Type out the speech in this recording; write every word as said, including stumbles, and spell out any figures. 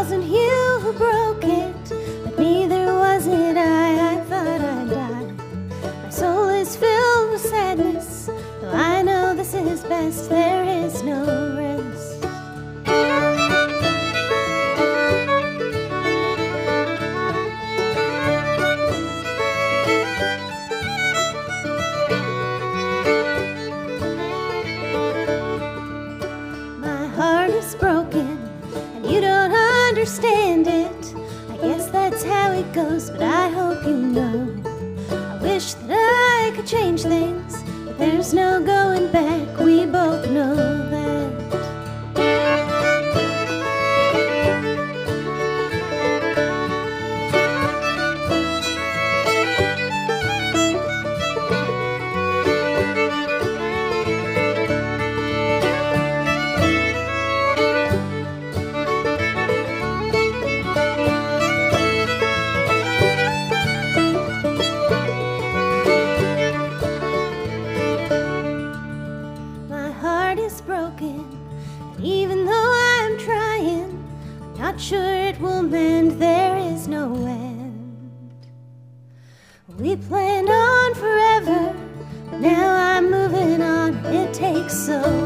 wasn't you who broke it, but neither was it I. I thought I'd die. My soul is filled with sadness, though I know this is best. There is no rest. My heart is broken, and you don't understand it. I guess that's how it goes, but I hope you know. I wish that I could change things, but there's no going back. We both know that. Broken, and even though I'm trying, I'm not sure it will mend. There is no end. We planned on forever, but now I'm moving on. It takes so